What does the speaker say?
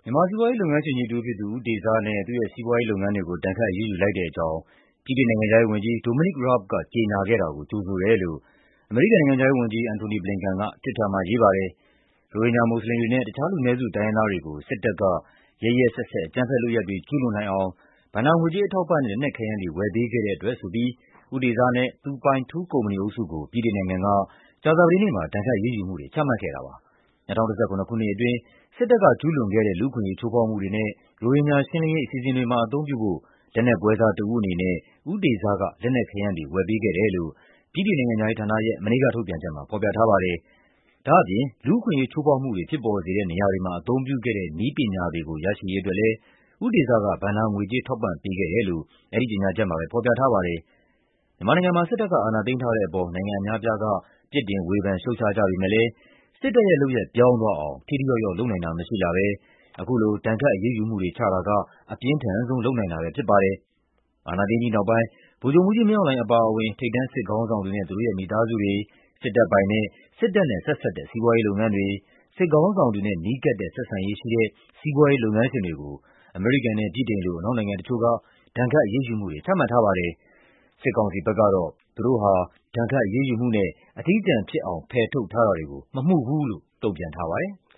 မြန်မာစီးပွားရေးလုပ်ငန်းရှင်ကြီးတဦးဖြစ်သူ ဦးတေဇနဲ့သူ့ရဲ့စီးပွားရေးလုပ်ငန်းတွေကို ဒဏ်ခတ်အရေးယူလိုက်တဲ့အကြောင်း ဗြိတိန်နိုင်ငံခြားရေးဝန်ကြီး Dominic Raab ကကြေညာခဲ့တာကို ကြိုဆိုတယ်လို့ အမေရိကန်နိုင်ငံခြားရေးဝန်ကြီး Antony Blinken က Twitter မှာရေးပါတယ်။ ရိုဟင်ဂျာမွတ်ဆလင်တွေနဲ့ တခြားလူနည်းစုတိုင်းရင်းသားတွေကို စစ်တပ်က ရက်ရက်စက်စက် အကြမ်းဖက်လုပ်ရပ်တွေ ကျူးလွန်နိုင်အောင် ဘဏ္ဍာငွေကြေးအထောက်အပံ့နဲ့ လက်နက်ခဲယမ်းတွေ ဝယ်ပေးခဲ့တဲ့အတွက်ဆိုပြီး ဦးတေဇနဲ့ သူပိုင်ထူးကုမ္ပဏီအုပ်စုကို ဗြိတိန်နိုင်ငံက ကြာသပတေးနေ့မှာ ဒဏ်ခတ်အရေးယူမှုတွေ ချမှတ်ခဲ့တာပါ။ ၂၀၁၇ ခုနှစ်အတွင်း စစ်တပ်ကကျူးလွန်ခဲ့တဲ့ လူ့အခွင့်အရေးချိုးဖောက်မှုတွေနဲ့ ရိုဟင်ဂျာရှင်းလင်းရေး အစီအစဉ်တွေမှာ အသုံးပြုဖို့ လက်နက်ပွဲစားတဦးအနေနဲ့ ဦးတေဇက လက်နက်ခဲယမ်းတွေ ဝယ်ပေးခဲ့တယ်လို့ ဗြိတိန်နိုင်ငံခြားရေးဌာနရဲ့ မနေ့ကထုတ်ပြန်ချက်မှာ ဖော်ပြထားပါတယ်။ ဒါ့အပြင် လူ့အခွင့်အရေးချိုးဖောက်မှုတွေ ဖြစ်ပေါ်စေတဲ့နေရာတွေမှာ အသုံးပြုခဲ့တဲ့ နည်းပညာတွေကို ရရှိရေးအတွက်လည်း ဦးတေဇက ဘဏ္ဍာငွေကြေး ထောက်ပံ့ပေးခဲ့တယ်လို့ အဲဒီကြေညာချက်မှာပဲ ဖော်ပြထားပါတယ်။ မြန်မာနိုင်ငံမှာ စစ်တပ်က အာဏာသိမ်းထားတဲ့အပေါ် နိုင်ငံအများအပြားက ပြစ်တင်ဝေဖန်ရှုတ်ချကြပေမယ့်လည်း စစ်တပ်ရဲ့လုပ်ရပ် ပြောင်းသွားအောင် ထိထိရောက်ရောက် လုပ်နိုင်တာမရှိလာဘဲ အခုလို ဒဏ်ခတ်အရေးယူမှုတွေ ချတာက အပြင်းထန်ဆုံး လုပ်နိုင်တာပဲဖြစ်ပါတယ်။ အာဏာသိမ်းပြီးနောက်ပိုင်း ဗိုလ်ချုပ်မှူးကြီးမင်းအောင်လှိုင်အပါအဝင် ထိပ်တန်းစစ်ခေါင်းဆောင်တွေနဲ့ သူတို့ရဲ့မိသားစုတွေ၊ စစ်တပ်ပိုင်တဲ့ စစ်တပ်နဲ့ဆက်စပ်တဲ့ စီးပွားရေးလုပ်ငန်းတွေ၊ စစ်ခေါင်းဆောင်တွေနဲ့ နီးကပ်တဲ့ ဆက်ဆံရေးရှိတဲ့ စီးပွားရေးလုပ်ငန်းရှင်တွေကို အမေရိကန်နဲ့ ဗြိတိန်လို အနောက်နိုင်ငံတချို့က ဒဏ်ခတ်အရေးယူမှုတွေ ချမှတ်ထားပါတယ်။ စစ်ကောင်စီဘက်ကတော့ သူတို့ဟာ ဒဏ်ခတ်အရေးယူမှုနဲ့ အထီးကျန်ဖြစ်အောင် ဖယ်ထုတ်ထားတာတွေကို မမှုဘူးလို့ တုံ့ပြန်ထားပါတယ်။